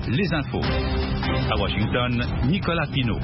les infos. À Washington, Nicolas Pinault.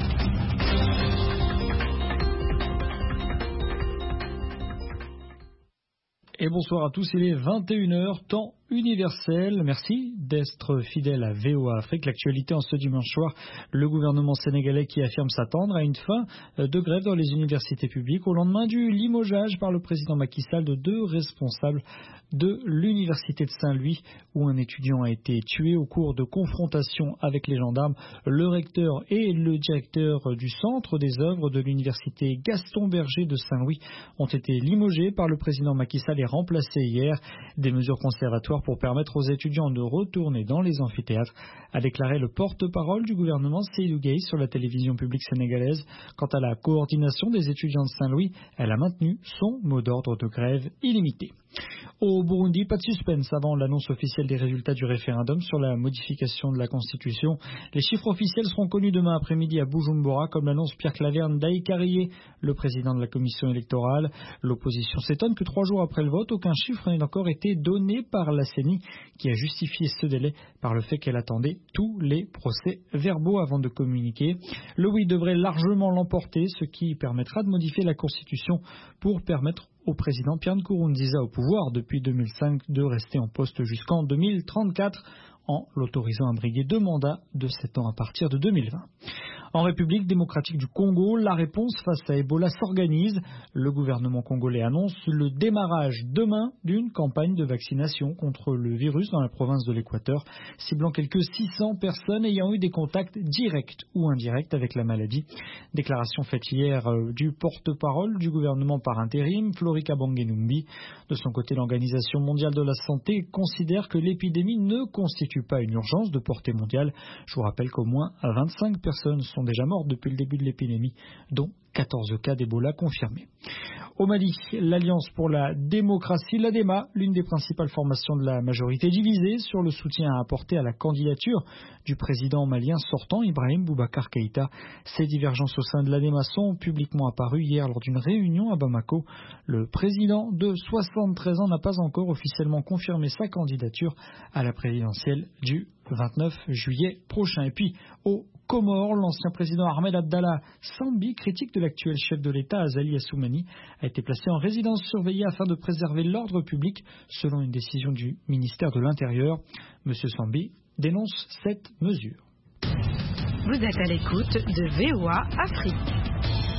Et bonsoir à tous, il est 21h, temps universel. Merci d'être fidèle à VOA Afrique. L'actualité en ce dimanche soir, le gouvernement sénégalais qui affirme s'attendre à une fin de grève dans les universités publiques au lendemain du limogeage par le président Macky Sall de 2 responsables de l'université de Saint-Louis où un étudiant a été tué au cours de confrontations avec les gendarmes. Le recteur et le directeur du centre des œuvres de l'université Gaston Berger de Saint-Louis ont été limogés par le président Macky Sall et remplacés hier. Des mesures conservatoires pour permettre aux étudiants de retourner dans les amphithéâtres, a déclaré le porte-parole du gouvernement Seydou Gueye sur la télévision publique sénégalaise. Quant à la coordination des étudiants de Saint-Louis, elle a maintenu son mot d'ordre de grève illimité. Au Burundi, pas de suspense avant l'annonce officielle des résultats du référendum sur la modification de la Constitution. Les chiffres officiels seront connus demain après-midi à Bujumbura, comme l'annonce Pierre-Claver Ndaye, le président de la commission électorale. L'opposition s'étonne que 3 jours après le vote, aucun chiffre n'ait encore été donné par la CENI, qui a justifié ce délai par le fait qu'elle attendait tous les procès-verbaux avant de communiquer. Le oui devrait largement l'emporter, ce qui permettra de modifier la Constitution pour permettre au président Pierre Nkurunziza au pouvoir depuis 2005 de rester en poste jusqu'en 2034 en l'autorisant à briguer 2 mandats de 7 ans à partir de 2020. En République démocratique du Congo, la réponse face à Ebola s'organise. Le gouvernement congolais annonce le démarrage demain d'une campagne de vaccination contre le virus dans la province de l'Équateur, ciblant quelques 600 personnes ayant eu des contacts directs ou indirects avec la maladie. Déclaration faite hier du porte-parole du gouvernement par intérim, Florika Bangenumbi. De son côté, l'Organisation mondiale de la santé considère que l'épidémie ne constitue pas une urgence de portée mondiale. Je vous rappelle qu'au moins 25 personnes sont déjà mortes depuis le début de l'épidémie, dont 14 cas d'Ebola confirmés. Au Mali, l'Alliance pour la démocratie, l'ADEMA, l'une des principales formations de la majorité divisée sur le soutien à apporter à la candidature du président malien sortant, Ibrahim Boubacar Keïta. Ces divergences au sein de l'ADEMA sont publiquement apparues hier lors d'une réunion à Bamako. Le président de 73 ans n'a pas encore officiellement confirmé sa candidature à la présidentielle du 29 juillet prochain. Et puis, au Comores, l'ancien président Ahmed Abdallah Sambi, critique de l'actuel chef de l'État Azali Assoumani, a été placé en résidence surveillée afin de préserver l'ordre public, selon une décision du ministère de l'Intérieur. Monsieur Sambi dénonce cette mesure. Vous êtes à l'écoute de VOA Afrique.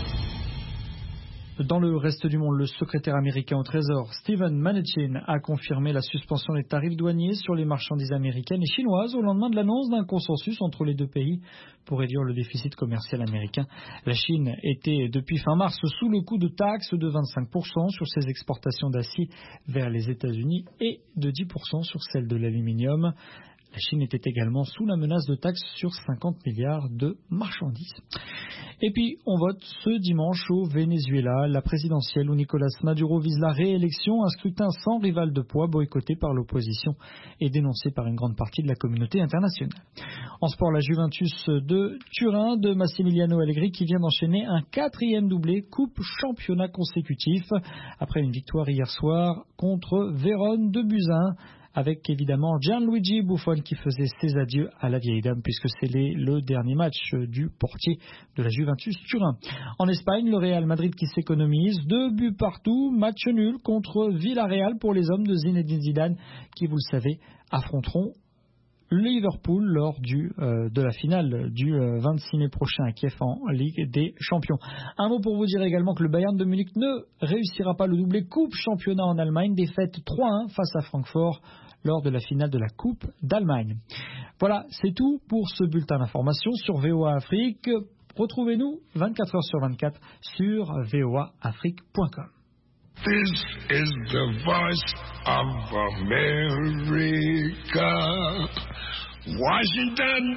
Dans le reste du monde, le secrétaire américain au Trésor, Steven Mnuchin, a confirmé la suspension des tarifs douaniers sur les marchandises américaines et chinoises au lendemain de l'annonce d'un consensus entre les 2 pays pour réduire le déficit commercial américain. La Chine était depuis fin mars sous le coup de taxes de 25% sur ses exportations d'acier vers les États-Unis et de 10% sur celles de l'aluminium. La Chine était également sous la menace de taxes sur 50 milliards de marchandises. Et puis, on vote ce dimanche au Venezuela, la présidentielle où Nicolás Maduro vise la réélection, un scrutin sans rival de poids boycotté par l'opposition et dénoncé par une grande partie de la communauté internationale. En sport, la Juventus de Turin de Massimiliano Allegri qui vient d'enchaîner un 4e doublé coupe championnat consécutif après une victoire hier soir contre Vérone de Buzyn, avec évidemment Gianluigi Buffon qui faisait ses adieux à la vieille dame puisque c'est le dernier match du portier de la Juventus Turin. En Espagne, le Real Madrid qui s'économise 2 buts partout, match nul contre Villarreal pour les hommes de Zinedine Zidane qui, vous le savez, affronteront Liverpool lors de la finale du 26 mai prochain à Kiev en Ligue des Champions. Un mot pour vous dire également que le Bayern de Munich ne réussira pas le doublé Coupe Championnat en Allemagne, défaite 3-1 face à Francfort lors de la finale de la Coupe d'Allemagne. Voilà, c'est tout pour ce bulletin d'information sur VOA Afrique. Retrouvez-nous 24 heures sur 24 sur voaafrique.com. This is the voice of America. Washington,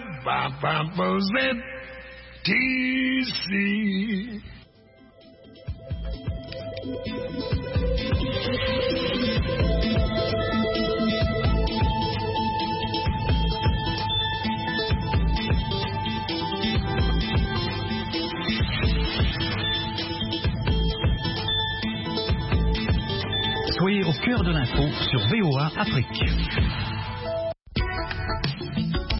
D.C. Soyez au cœur de l'info sur VOA Afrique.